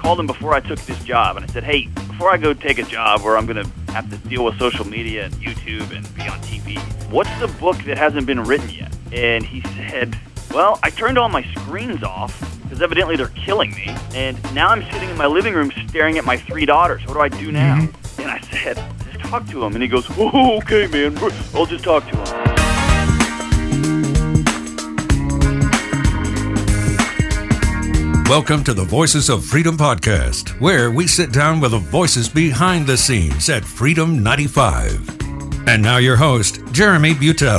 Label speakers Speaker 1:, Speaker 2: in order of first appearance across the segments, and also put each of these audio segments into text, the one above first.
Speaker 1: called him before I took this job, and I said, hey, before I go take a job where I'm going to have to deal with social media and YouTube and be on TV, what's the book that hasn't been written yet? And he said, well, I turned all my screens off because evidently they're killing me, and now I'm sitting in my living room staring at my 3 daughters. What do I do now? Mm-hmm. And I said, just talk to him. And he goes, oh, okay, man, I'll just talk to him.
Speaker 2: Welcome to the Voices of Freedom podcast, where we sit down with the voices behind the scenes at Freedom 95. And now your host, Jeremy Beutel.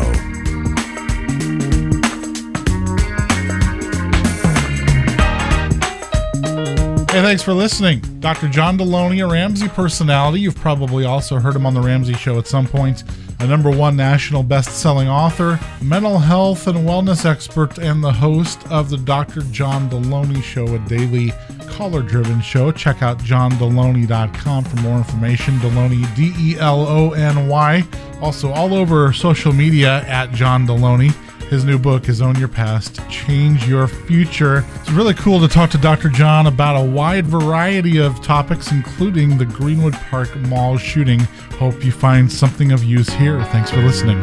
Speaker 3: Hey, thanks for listening. Dr. John Deloney, a Ramsey personality. You've probably also heard him on The Ramsey Show at some point. A #1 national best-selling author, mental health and wellness expert, and the host of the Dr. John Deloney Show, a daily caller-driven show. Check out johndeloney.com for more information. Deloney, D-E-L-O-N-Y. Also all over social media at John Deloney. His new book is Own Your Past, Change Your Future. It's really cool to talk to Dr. John about a wide variety of topics, including the Greenwood Park Mall shooting. Hope you find something of use here. Thanks for listening.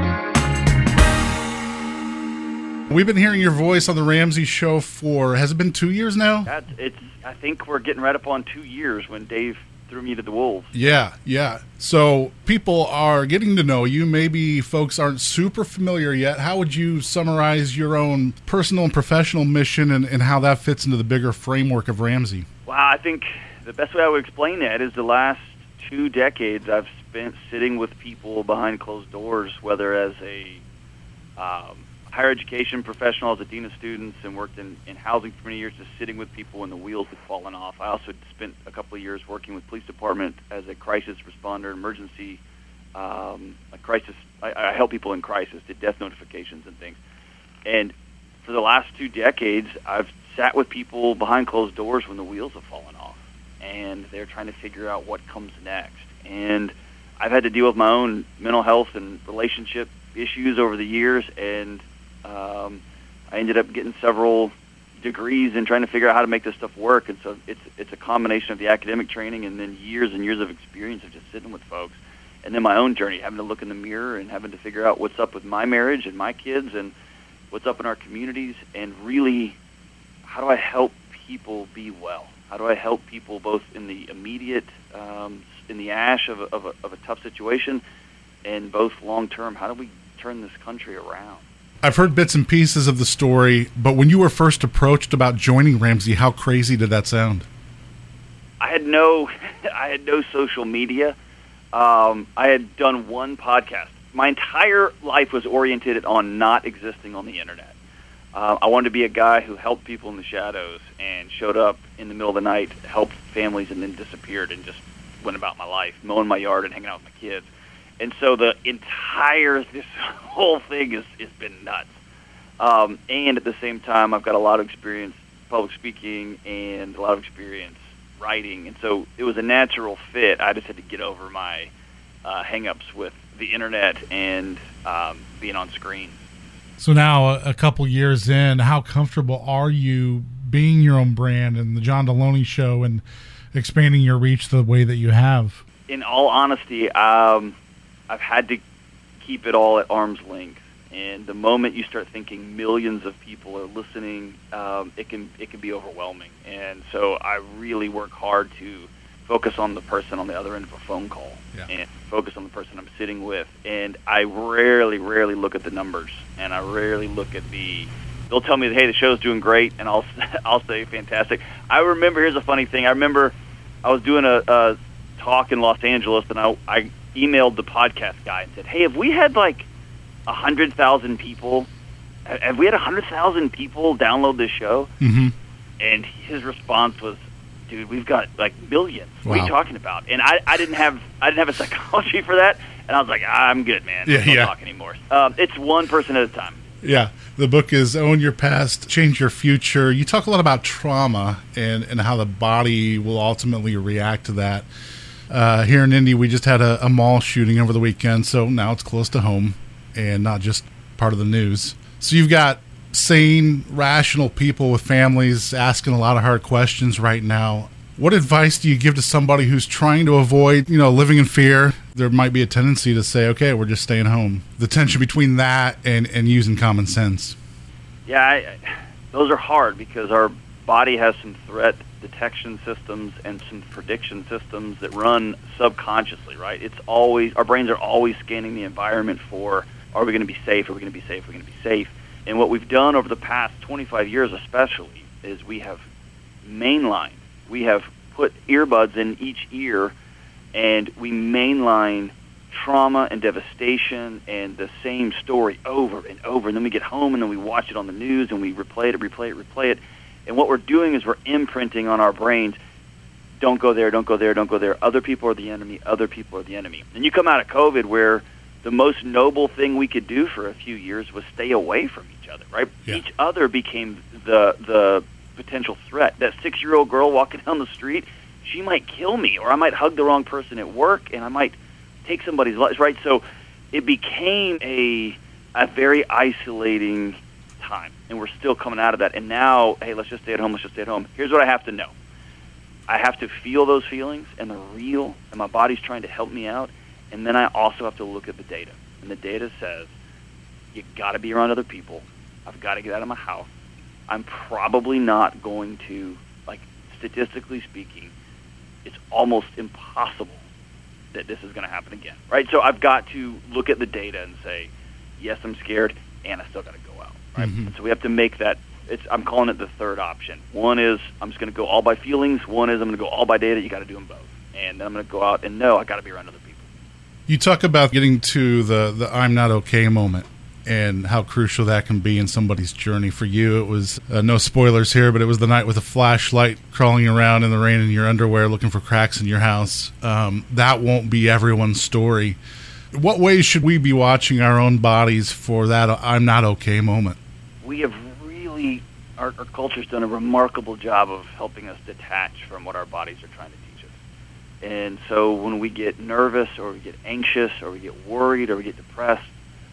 Speaker 3: We've been hearing your voice on The Ramsey Show for, has it been 2 years now?
Speaker 1: I think we're getting right up on 2 years when Dave threw me to the wolves.
Speaker 3: Yeah. So people are getting to know you. Maybe folks aren't super familiar yet. How would you summarize your own personal and professional mission and how that fits into the bigger framework of Ramsey?
Speaker 1: Well, I think the best way I would explain that is the last 2 decades I've spent sitting with people behind closed doors, whether as a higher education professional, as a dean of students, and worked in housing for many years, just sitting with people when the wheels had fallen off. I also spent a couple of years working with police department as a crisis responder, emergency, crisis. I help people in crisis, did death notifications and things. And for the last 2 decades, I've sat with people behind closed doors when the wheels have fallen off, and they're trying to figure out what comes next. And I've had to deal with my own mental health and relationship issues over the years, and I ended up getting several degrees in trying to figure out how to make this stuff work. And so it's a combination of the academic training and then years and years of experience of just sitting with folks. And then my own journey, having to look in the mirror and having to figure out what's up with my marriage and my kids and what's up in our communities, and really, how do I help people be well? How do I help people both in the immediate, in the ash of a tough situation, and both long-term? How do we turn this country around?
Speaker 3: I've heard bits and pieces of the story, but when you were first approached about joining Ramsey, how crazy did that sound?
Speaker 1: I had no social media. I had done one podcast. My entire life was oriented on not existing on the internet. I wanted to be a guy who helped people in the shadows and showed up in the middle of the night, helped families, and then disappeared and just went about my life, mowing my yard and hanging out with my kids. And so this whole thing has been nuts. And at the same time, I've got a lot of experience public speaking and a lot of experience writing. And so it was a natural fit. I just had to get over my hang-ups with the internet and being on screen.
Speaker 3: So now, a couple years in, how comfortable are you being your own brand and the John Deloney Show and expanding your reach the way that you have? In
Speaker 1: all honesty, I've had to keep it all at arm's length, and the moment you start thinking millions of people are listening, it can be overwhelming. And so I really work hard to focus on the person on the other end of a phone call, and focus on the person I'm sitting with. And I rarely look at the numbers, and I rarely look at they'll tell me, hey, the show's doing great, and I'll say fantastic. I remember, here's a funny thing. I remember I was doing a talk in Los Angeles, and I emailed the podcast guy and said, hey, have we had like 100,000 people? Have we had 100,000 people download this show? Mm-hmm. And his response was, dude, we've got like millions. Wow. What are you talking about? And I didn't have a psychology for that. And I was like, I'm good, man. I don't talk anymore. It's one person at a time.
Speaker 3: Yeah. The book is Own Your Past, Change Your Future. You talk a lot about trauma and how the body will ultimately react to that. Here in Indy, we just had a mall shooting over the weekend, so now it's close to home and not just part of the news. So you've got sane, rational people with families asking a lot of hard questions right now. What advice do you give to somebody who's trying to avoid, living in fear? There might be a tendency to say, okay, we're just staying home. The tension between that and using common sense.
Speaker 1: Yeah, those are hard because our body has some threat detection systems and some prediction systems that run subconsciously, right? Our brains are always scanning the environment for, are we going to be safe? Are we going to be safe? Are we going to be safe? And what we've done over the past 25 years especially is we have mainlined. We have put earbuds in each ear, and we mainline trauma and devastation and the same story over and over. And then we get home, and then we watch it on the news, and we replay it. And what we're doing is we're imprinting on our brains, don't go there, don't go there, don't go there. Other people are the enemy. Other people are the enemy. And you come out of COVID where the most noble thing we could do for a few years was stay away from each other, right? Yeah. Each other became the potential threat. That 6-year-old girl walking down the street, she might kill me, or I might hug the wrong person at work, and I might take somebody's life, right? So it became a very isolating time, and we're still coming out of that. And now, hey, let's just stay at home. Here's what I have to know. I have to feel those feelings, and they're real, and my body's trying to help me out. And then I also have to look at the data. And the data says, you got to be around other people. I've got to get out of my house. I'm probably not going to, statistically speaking, it's almost impossible that this is going to happen again, right? So I've got to look at the data and say, yes, I'm scared, and I still got to go out, right? Mm-hmm. And so we have to make that. I'm calling it the third option. One is I'm just going to go all by feelings. One is I'm going to go all by data. You got to do them both. And then I'm going to go out and know I got to be around other people.
Speaker 3: You talk about getting to the I'm not okay moment and how crucial that can be in somebody's journey. For you, it was, no spoilers here, but it was the night with a flashlight crawling around in the rain in your underwear looking for cracks in your house. That won't be everyone's story. What ways should we be watching our own bodies for that I'm not okay moment?
Speaker 1: We have really, our culture's done a remarkable job of helping us detach from what our bodies are trying to teach us. And so when we get nervous or we get anxious or we get worried or we get depressed,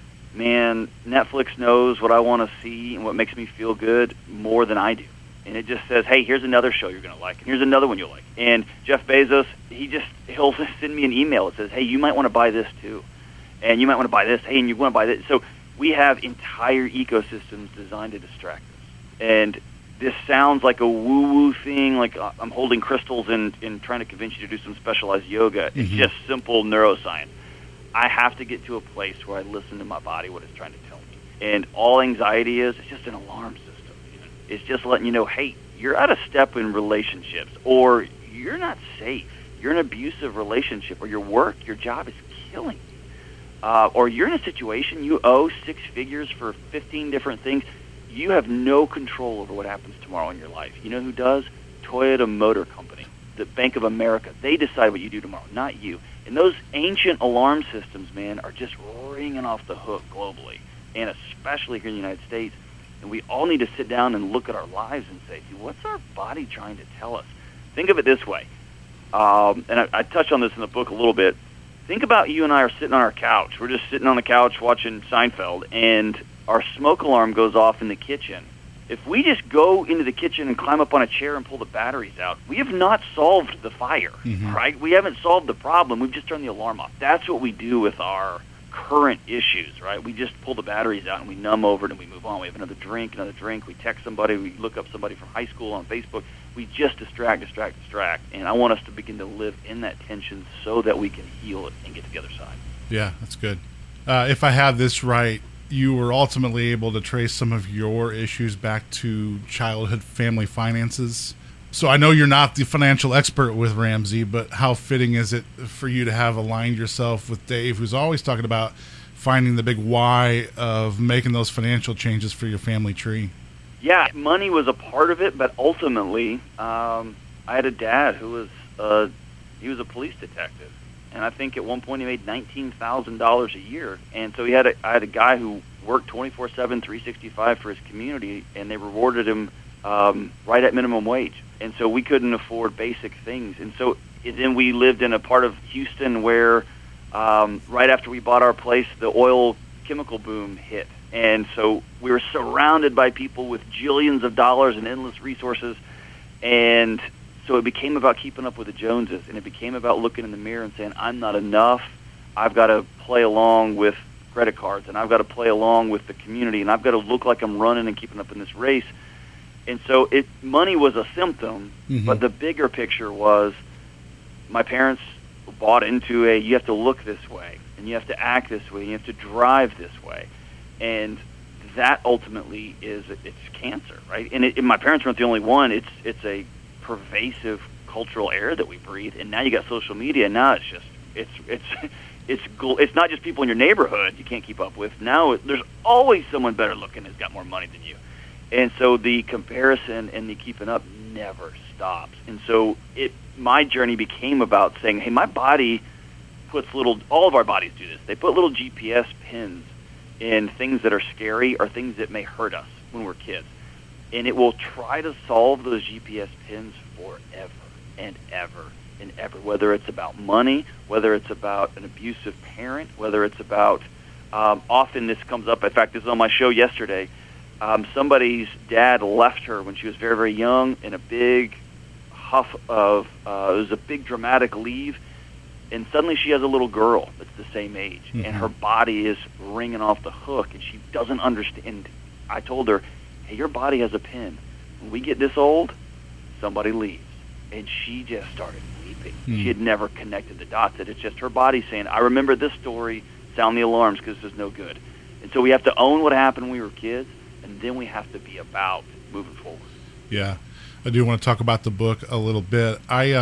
Speaker 1: man, Netflix knows what I want to see and what makes me feel good more than I do. And it just says, hey, here's another show you're going to like, and here's another one you'll like. And Jeff Bezos, he'll send me an email that says, hey, you might want to buy this too. And you might want to buy this. Hey, and you want to buy this. So we have entire ecosystems designed to distract us. And this sounds like a woo-woo thing, like I'm holding crystals and trying to convince you to do some specialized yoga. Mm-hmm. It's just simple neuroscience. I have to get to a place where I listen to my body, what it's trying to tell me. And all anxiety is, it's just an alarm system. It's just letting you know, hey, you're out of step in relationships, or you're not safe. You're in an abusive relationship, or your work, your job is killing you. Or you're in a situation you owe 6 figures for 15 different things. You have no control over what happens tomorrow in your life. You know who does? Toyota Motor Company, the Bank of America. They decide what you do tomorrow, not you. And those ancient alarm systems, man, are just ringing off the hook globally, and especially here in the United States. And we all need to sit down and look at our lives and say, what's our body trying to tell us? Think of it this way, and I touch on this in the book a little bit. Think about you and I are sitting on our couch. We're just sitting on the couch watching Seinfeld, and our smoke alarm goes off in the kitchen. If we just go into the kitchen and climb up on a chair and pull the batteries out, we have not solved the fire, mm-hmm. right? We haven't solved the problem. We've just turned the alarm off. That's what we do with our current issues, right? We just pull the batteries out and we numb over it and we move on. We have another drink. We text somebody. We look up somebody from high school on Facebook. We just distract. And I want us to begin to live in that tension so that we can heal it and get to the other side.
Speaker 3: Yeah, that's good. If I have this right, you were ultimately able to trace some of your issues back to childhood family finances. So I know you're not the financial expert with Ramsey, but how fitting is it for you to have aligned yourself with Dave, who's always talking about finding the big why of making those financial changes for your family tree?
Speaker 1: Yeah, money was a part of it, but ultimately, I had a dad who was he was a police detective. And I think at one point he made $19,000 a year. And so I had a guy who worked 24/7, 365 for his community, and they rewarded him right at minimum wage. And so we couldn't afford basic things. And so then we lived in a part of Houston where right after we bought our place, the oil chemical boom hit. And so we were surrounded by people with jillions of dollars and endless resources. And so it became about keeping up with the Joneses, and it became about looking in the mirror and saying, I'm not enough. I've got to play along with credit cards, and I've got to play along with the community, and I've got to look like I'm running and keeping up in this race. And so money was a symptom, but the bigger picture was my parents bought into you have to look this way, and you have to act this way, and you have to drive this way. And that ultimately it's cancer, right? And my parents weren't the only one. It's a pervasive cultural error that we breathe, and now you got social media, and now it's not just people in your neighborhood you can't keep up with. Now there's always someone better looking who's got more money than you. And so the comparison and the keeping up never stops. And so my journey became about saying, hey, my body puts all of our bodies do this. They put little GPS pins in things that are scary or things that may hurt us when we're kids. And it will try to solve those GPS pins forever and ever and ever, whether it's about money, whether it's about an abusive parent, whether it's about, often this comes up, in fact, this was on my show yesterday, somebody's dad left her when she was very, very young in a big huff of, it was a big dramatic leave, and suddenly she has a little girl that's the same age, and her body is ringing off the hook, and she doesn't understand. I told her, hey, your body has a pin. When we get this old, somebody leaves. And she just started weeping. She had never connected the dots. That it's just her body saying, I remember this story, sound the alarms because this is no good. And so we have to own what happened when we were kids, and then we have to be about moving forward.
Speaker 3: Yeah. I do want to talk about the book a little bit. I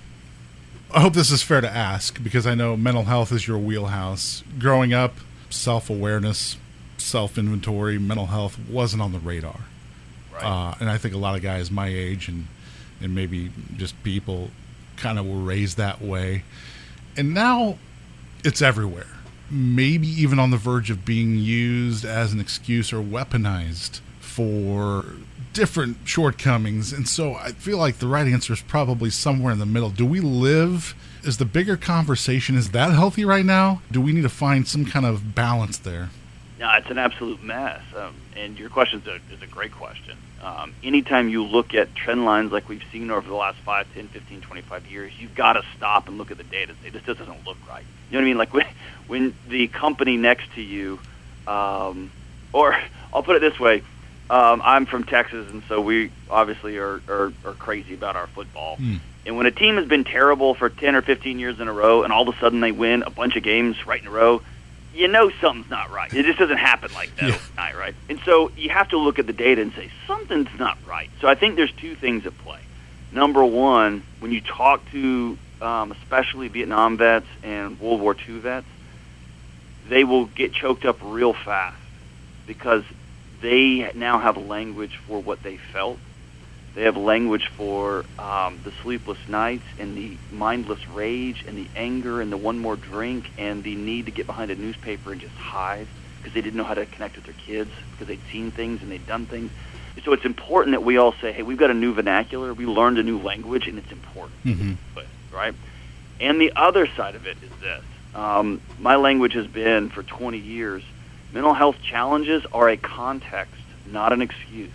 Speaker 3: hope this is fair to ask, because I know mental health is your wheelhouse. Growing up, self-awareness, self-inventory, mental health wasn't on the radar.
Speaker 1: Right.
Speaker 3: And I think a lot of guys my age and maybe just people kind of were raised that way. And now it's everywhere. Maybe even on the verge of being used as an excuse or weaponized for different shortcomings. And so I feel like the right answer is probably somewhere in the middle. Do we live? Is the bigger conversation, is that healthy right now? Do we need to find some kind of balance there?
Speaker 1: No, it's an absolute mess. And your question is a great question. Anytime you look at trend lines like we've seen over the last 5, 10, 15, 25 years, you've got to stop and look at the data and say, this just doesn't look right. You know what I mean? Like when the company next to you, or I'll put it this way, I'm from Texas, and so we obviously are crazy about our football. And when a team has been terrible for 10 or 15 years in a row, and all of a sudden they win a bunch of games right in a row, you know something's not right. It just doesn't happen like that overnight, right? And so you have to look at the data and say, something's not right. So I think there's two things at play. Number one, when you talk to especially Vietnam vets and World War II vets, they will get choked up real fast because they now have language for what they felt. They have language for the sleepless nights and the mindless rage and the anger and the one more drink and the need to get behind a newspaper and just hide because they didn't know how to connect with their kids because they'd seen things and they'd done things. So it's important that we all say, hey, we've got a new vernacular, we learned a new language, and it's important. Right? And the other side of it is this. My language has been, for 20 years, mental health challenges are a context, not an excuse.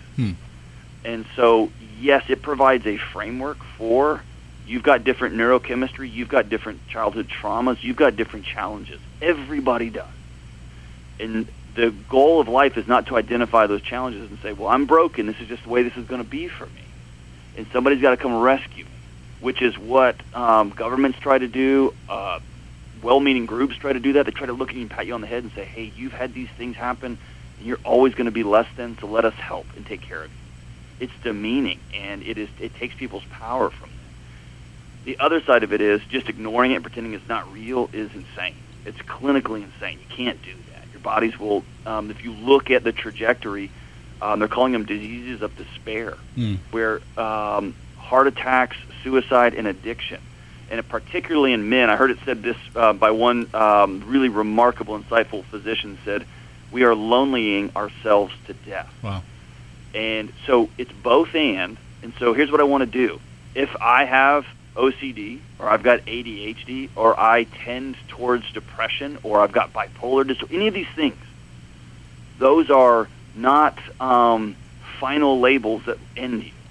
Speaker 1: And so, yes, it provides a framework for, you've got different neurochemistry, you've got different childhood traumas, you've got different challenges. Everybody does. And the goal of life is not to identify those challenges and say, well, I'm broken, this is just the way this is going to be for me. And somebody's got to come rescue me, which is what governments try to do. Well-meaning groups try to do that. They try to look at you and pat you on the head and say, hey, you've had these things happen, and you're always going to be less than, so let us help and take care of you. It's demeaning, and it takes people's power from them. The other side of it is just ignoring it and pretending it's not real is insane. It's clinically insane. You can't do that. Your bodies will, if you look at the trajectory, they're calling them diseases of despair, where heart attacks, suicide, and addiction, and particularly in men. I heard it said this by one really remarkable, insightful physician said, we are lonelying ourselves to death.
Speaker 3: Wow.
Speaker 1: And so it's both and so here's what I want to do. If I have OCD, or I've got ADHD, or I tend towards depression, or I've got bipolar disorder, any of these things, those are not final labels that end you.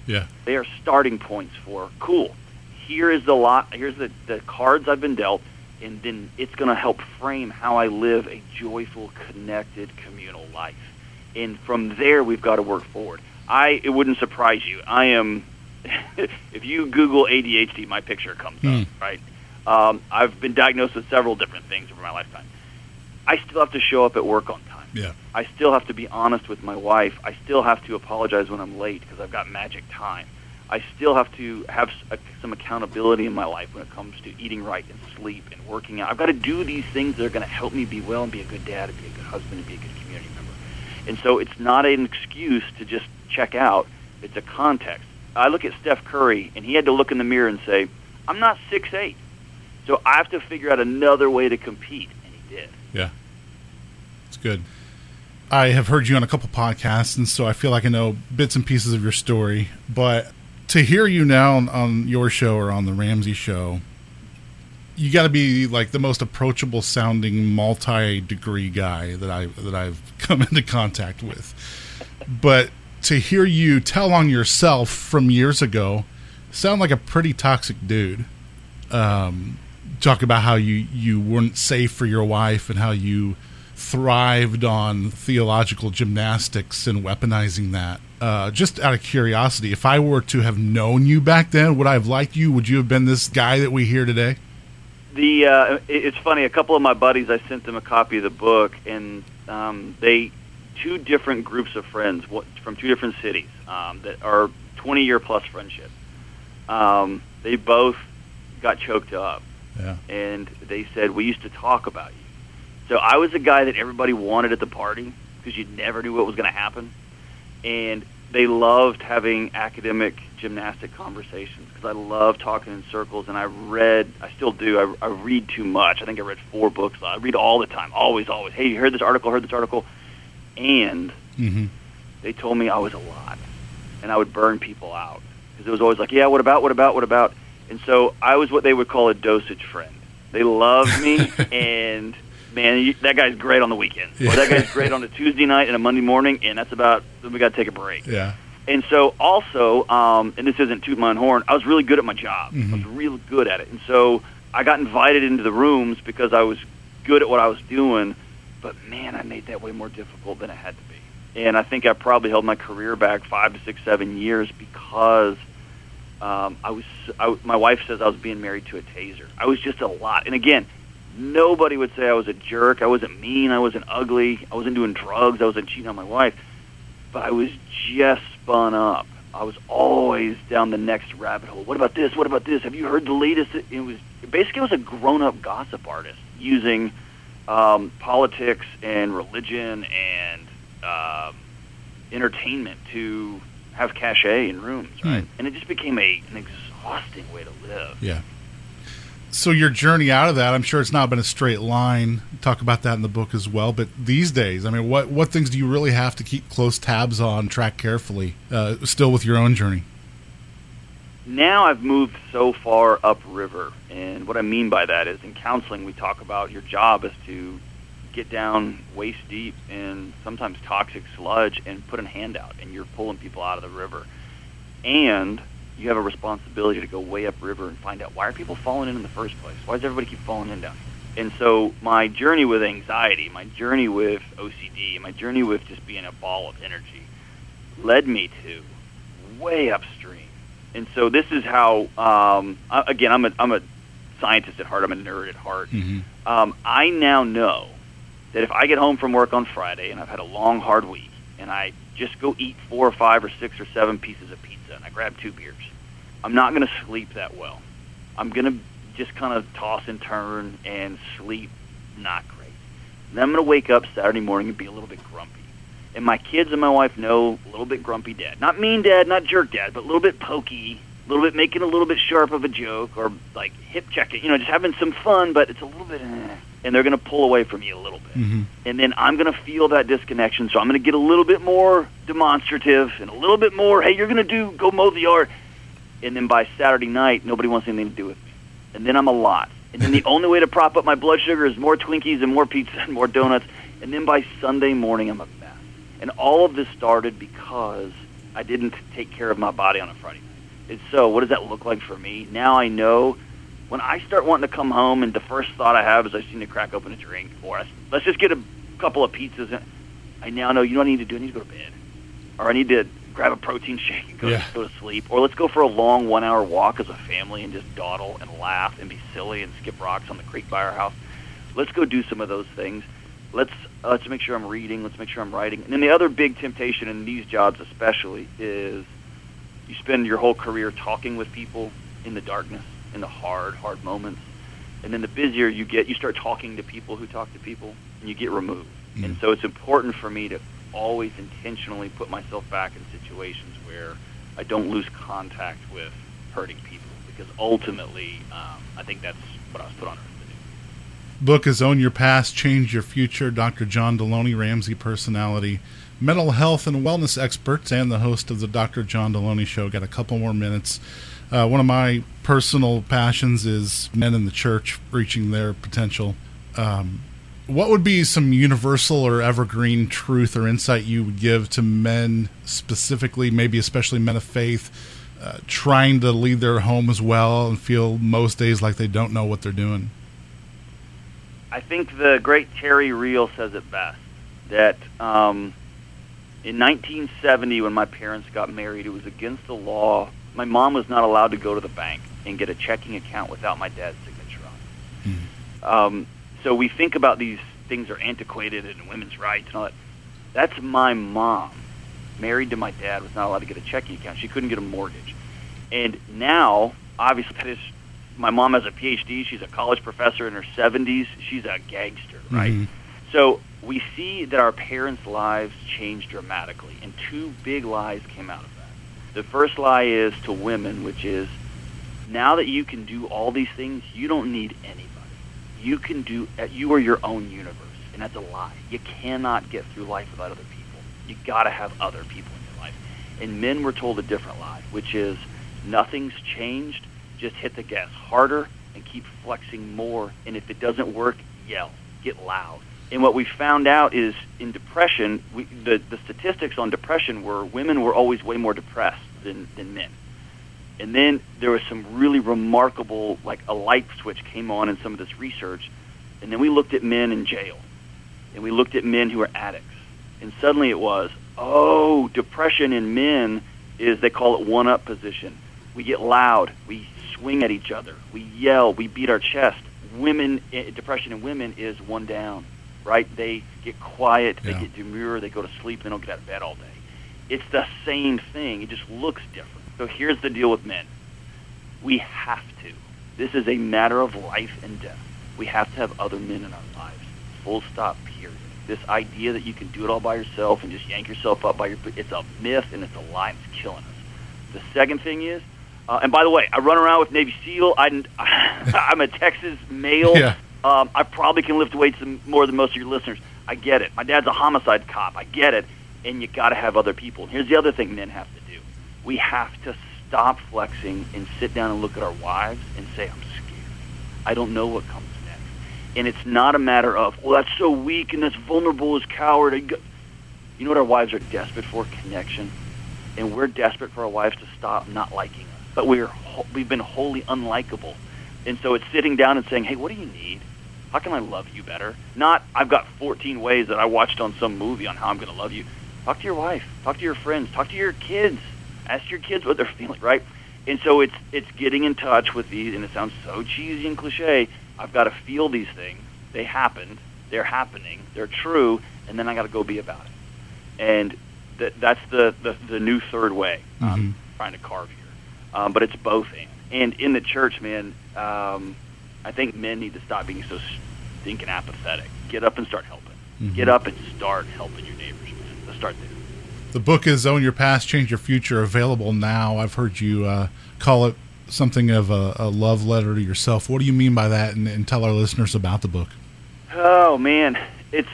Speaker 3: Yeah.
Speaker 1: They are starting points for, cool, here's the cards I've been dealt, and then it's going to help frame how I live a joyful, connected, communal life. And from there, we've got to work forward. It wouldn't surprise you. I am, if you Google ADHD, my picture comes up, right? I've been diagnosed with several different things over my lifetime. I still have to show up at work on time.
Speaker 3: Yeah.
Speaker 1: I still have to be honest with my wife. I still have to apologize when I'm late because I've got magic time. I still have to have some accountability in my life when it comes to eating right and sleep and working out. I've got to do these things that are going to help me be well and be a good dad and be a good husband and be a good community member. And so it's not an excuse to just check out. It's a context. I look at Steph Curry, and he had to look in the mirror and say, I'm not 6'8", so I have to figure out another way to compete, and he did.
Speaker 3: Yeah. It's good. I have heard you on a couple podcasts, and so I feel like I know bits and pieces of your story. But to hear you now on your show or on the Ramsey Show, you got to be like the most approachable sounding multi-degree guy that I've come into contact with. But to hear you tell on yourself from years ago, sound like a pretty toxic dude. Talk about how you weren't safe for your wife and how you thrived on theological gymnastics and weaponizing that. Just out of curiosity, if I were to have known you back then, would I have liked you? Would you have been this guy that we hear today?
Speaker 1: It's funny. A couple of my buddies, I sent them a copy of the book, and two different groups of friends from two different cities that are 20-year plus friendship. They both got choked up, and they said, we used to talk about you. So I was the guy that everybody wanted at the party because you never knew what was going to happen. And they loved having academic gymnastic conversations because I love talking in circles, and I still do. I read too much. I think I read 4 books. I read all the time, always. Hey, you heard this article? And they told me I was a lot, and I would burn people out because it was always like, yeah, what about? And so I was what they would call a dosage friend. They loved me, and man, that guy's great on the weekends. Or that guy's great on a Tuesday night and a Monday morning, and that's about, we got to take a break.
Speaker 3: Yeah.
Speaker 1: And so also, and this isn't toot my own horn, I was really good at my job. I was really good at it. And so I got invited into the rooms because I was good at what I was doing, but man, I made that way more difficult than it had to be. And I think I probably held my career back 5 to 6, 7 years because my wife says I was being married to a taser. I was just a lot. And again, nobody would say I was a jerk. I wasn't mean. I wasn't ugly. I wasn't doing drugs. I wasn't cheating on my wife. But I was just spun up. I was always down the next rabbit hole. What about this? What about this? Have you heard the latest? It was a grown-up gossip artist using politics and religion and entertainment to have cachet in rooms, right? And it just became an exhausting way to live.
Speaker 3: Yeah. So your journey out of that, I'm sure it's not been a straight line. You talk about that in the book as well. But these days, I mean, what things do you really have to keep close tabs on, track carefully, still with your own journey?
Speaker 1: Now I've moved so far upriver, and what I mean by that is in counseling we talk about your job is to get down waist deep in sometimes toxic sludge and put a hand out, and you're pulling people out of the river. And you have a responsibility to go way upriver and find out, why are people falling in the first place? Why does everybody keep falling in down here? And so my journey with anxiety, my journey with OCD, my journey with just being a ball of energy led me to way upstream. And so this is how, again, I'm a scientist at heart. I'm a nerd at heart. I now know that if I get home from work on Friday and I've had a long, hard week, and I just go eat 4 or 5 or 6 or 7 pieces of pizza, and I grab 2 beers, I'm not going to sleep that well. I'm going to just kind of toss and turn and sleep not great. Then I'm going to wake up Saturday morning and be a little bit grumpy. And my kids and my wife know a little bit grumpy dad. Not mean dad, not jerk dad, but a little bit pokey, a little bit making a little bit sharp of a joke, or like hip checking, just having some fun, but it's a little bit and they're going to pull away from you a little bit. And then I'm going to feel that disconnection, so I'm going to get a little bit more demonstrative and a little bit more, hey, you're going to go mow the yard. And then by Saturday night, nobody wants anything to do with me. And then I'm a lot. And then the only way to prop up my blood sugar is more Twinkies and more pizza and more donuts. And then by Sunday morning, I'm a mess. And all of this started because I didn't take care of my body on a Friday night. And so what does that look like for me? Now I know when I start wanting to come home and the first thought I have is I just need to crack open a drink, or let's just get a couple of pizzas. I now know, you know what I need to do? I need to go to bed. Or I need to grab a protein shake and go to sleep. Or let's go for a long 1 hour walk as a family and just dawdle and laugh and be silly and skip rocks on the creek by our house. Let's go do some of those things. Let's make sure I'm reading. Let's make sure I'm writing. And then the other big temptation in these jobs especially is you spend your whole career talking with people in the darkness, in the hard moments. And then the busier you get, you start talking to people who talk to people, and you get removed. And so it's important for me to always intentionally put myself back in situations where I don't lose contact with hurting people, because ultimately I think that's what I was put on earth to do.
Speaker 3: Book is Own Your Past, Change Your Future. Dr. John Deloney, Ramsey personality, mental health and wellness experts, and the host of the Dr. John Deloney Show. Got a couple more minutes. One of my personal passions is men in the church reaching their potential. What would be some universal or evergreen truth or insight you would give to men specifically, maybe especially men of faith, trying to lead their home as well and feel most days like they don't know what they're doing?
Speaker 1: I think the great Terry Real says it best, that in 1970 when my parents got married, it was against the law. My mom was not allowed to go to the bank and get a checking account without my dad's signature on it. So we think about these things are antiquated and women's rights and all that. That's my mom, married to my dad, was not allowed to get a checking account. She couldn't get a mortgage. And now, obviously, that is, my mom has a PhD. She's a college professor in her 70s. She's a gangster, right? So we see that our parents' lives changed dramatically, and two big lies came out of that. The first lie is to women, which is, now that you can do all these things, you don't need anybody. You are your own universe, and that's a lie. You cannot get through life without other people. You got to have other people in your life. And men were told a different lie, which is nothing's changed. Just hit the gas harder and keep flexing more. And if it doesn't work, yell, get loud. And what we found out is in depression, the statistics on depression were women were always way more depressed than men. And then there was some really remarkable, like a light switch came on in some of this research. And then we looked at men in jail. And we looked at men who are addicts. And suddenly it was, depression in men is, they call it one-up position. We get loud. We swing at each other. We yell. We beat our chest. Depression in women is one down, right? They get quiet. They get demure. They go to sleep. They don't get out of bed all day. It's the same thing. It just looks different. So here's the deal with men. We have to. This is a matter of life and death. We have to have other men in our lives. Full stop, period. This idea that you can do it all by yourself and just yank yourself up by your... It's a myth and it's a lie. It's killing us. The second thing is, and by the way, I run around with Navy SEAL. I'm a Texas male.
Speaker 3: Yeah.
Speaker 1: I probably can lift weights more than most of your listeners. I get it. My dad's a homicide cop. I get it. And you got to have other people. And here's the other thing men have to do. We have to stop flexing and sit down and look at our wives and say, I'm scared. I don't know what comes next. And it's not a matter of, well, that's so weak and that's vulnerable as coward. You know what our wives are desperate for? Connection. And we're desperate for our wives to stop not liking us. But we've been wholly unlikable. And so it's sitting down and saying, hey, what do you need? How can I love you better? Not, I've got 14 ways that I watched on some movie on how I'm going to love you. Talk to your wife. Talk to your friends. Talk to your kids. Ask your kids what they're feeling, right? And so it's getting in touch with these, and it sounds so cheesy and cliche. I've got to feel these things. They happened. They're happening. They're true. And then I got to go be about it. And that's the new third way I'm trying to carve here. But it's both and. And in the church, man, I think men need to stop being so stinking apathetic. Get up and start helping. Get up and start helping your neighbors, man. Let's start there.
Speaker 3: The book is Own Your Past, Change Your Future, available now. I've heard you call it something of a love letter to yourself. What do you mean by that? And tell our listeners about the book.
Speaker 1: Oh, man. It's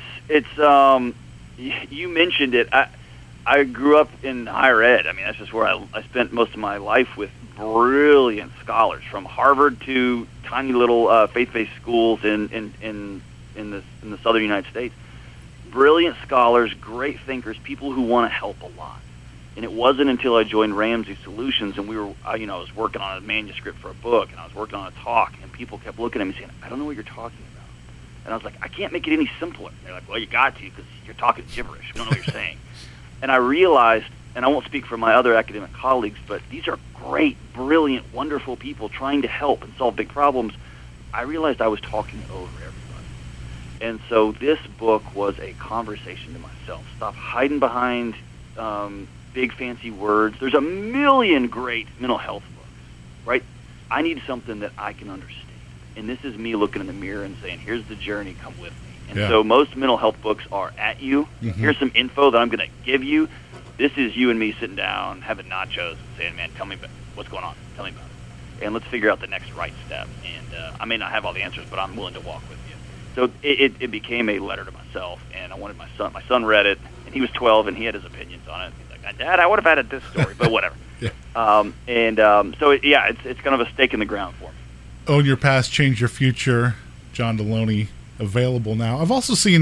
Speaker 1: you mentioned it. I grew up in higher ed. I mean, that's just where I spent most of my life with brilliant scholars, from Harvard to tiny little faith-based schools in the southern United States. Brilliant scholars, great thinkers, people who want to help a lot. And it wasn't until I joined Ramsey Solutions and I was working on a manuscript for a book, and I was working on a talk, and people kept looking at me saying, I don't know what you're talking about. And I was like, I can't make it any simpler. And they're like, well, you got to, because you're talking gibberish. We don't know what you're saying. And I realized, and I won't speak for my other academic colleagues, but these are great, brilliant, wonderful people trying to help and solve big problems. I realized I was talking over everybody. And so this book was a conversation to myself. Stop hiding behind big fancy words. There's a million great mental health books, right? I need something that I can understand. And this is me looking in the mirror and saying, here's the journey, come with me. And so most mental health books are at you. Mm-hmm. Here's some info that I'm going to give you. This is you and me sitting down, having nachos, and saying, man, tell me about what's going on. Tell me about it. And let's figure out the next right step. And I may not have all the answers, but I'm willing to walk with you. So it became a letter to myself, and I wanted my son. My son read it, and he was 12, and he had his opinions on it. He's like, Dad, I would have added this story, but whatever. So it's kind of a stake in the ground for me.
Speaker 3: Own Your Past, Change Your Future, John Deloney, available now. I've also seen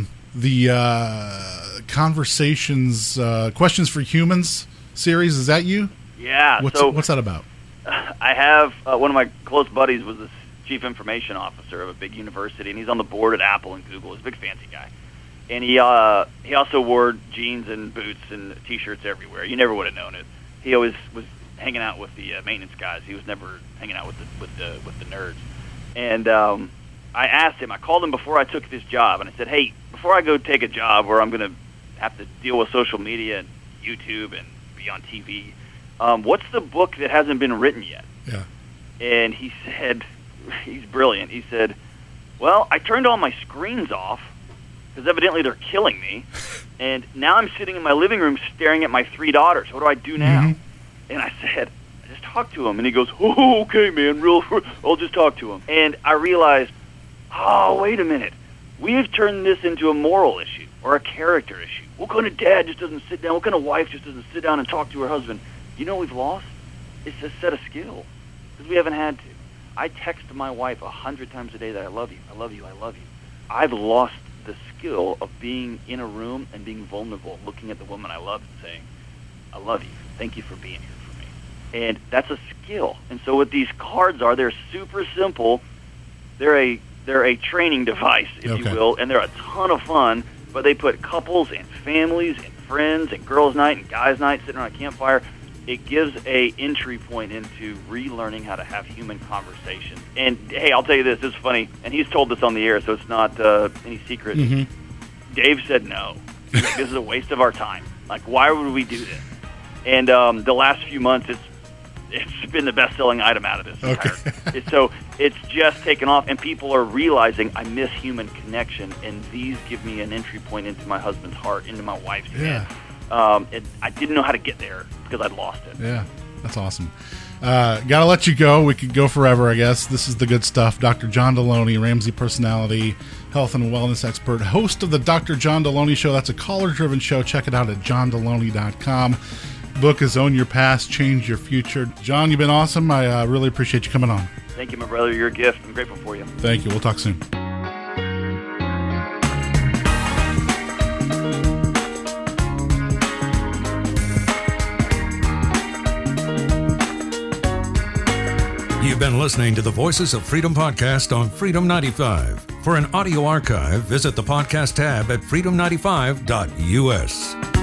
Speaker 3: the Conversations, Questions for Humans series. Is that you?
Speaker 1: Yeah.
Speaker 3: What's that about?
Speaker 1: I have one of my close buddies was the chief information officer of a big university, and he's on the board at Apple and Google. He's a big fancy guy. And he also wore jeans and boots and T-shirts everywhere. You never would have known it. He always was hanging out with the maintenance guys. He was never hanging out with the nerds. And I asked him. I called him before I took this job, and I said, "Hey, before I go take a job where I'm going to have to deal with social media and YouTube and be on TV, what's the book that hasn't been written yet?"
Speaker 3: Yeah.
Speaker 1: And he said, he's brilliant. He said, "Well, I turned all my screens off because evidently they're killing me, and now I'm sitting in my living room staring at my 3 daughters. What do I do now?" Mm-hmm. And I said, "I just talk to him." And he goes, "Oh, okay, man, I'll just talk to him." And I realized, oh, wait a minute. We have turned this into a moral issue or a character issue. What kind of dad just doesn't sit down? What kind of wife just doesn't sit down and talk to her husband? You know what we've lost? It's a set of skills because we haven't had to. I text my wife 100 times a day that I love you, I love you, I love you. I've lost the skill of being in a room and being vulnerable, looking at the woman I love and saying, I love you. Thank you for being here for me. And that's a skill. And so what these cards are, they're super simple. They're a training device, if you will, and they're a ton of fun, but they put couples and families and friends and girls' night and guys' night sitting around a campfire. It gives a entry point into relearning how to have human conversation. And, hey, I'll tell you this is funny, and he's told this on the air, so it's not any secret. Mm-hmm. Dave said no. He's like, this is a waste of our time. Like, why would we do this? And the last few months, it's been the best-selling item out of this.
Speaker 3: Okay.
Speaker 1: So it's just taken off, and people are realizing I miss human connection, and these give me an entry point into my husband's heart, into my wife's head. And I didn't know how to get there because I'd lost it.
Speaker 3: Yeah, that's awesome. Gotta let you go. We could go forever, I guess. This is the good stuff. Dr. John Deloney, Ramsey personality, health and wellness expert, host of the Dr. John Deloney Show. That's a caller-driven show. Check it out at johndeloney.com. Book is Own Your Past, Change Your Future. John, you've been awesome. I really appreciate you coming on.
Speaker 1: Thank you, my brother. You're a gift. I'm grateful for you.
Speaker 3: Thank you. We'll talk soon.
Speaker 2: You've been listening to the Voices of Freedom podcast on Freedom 95. For an audio archive, visit the podcast tab at freedom95.us.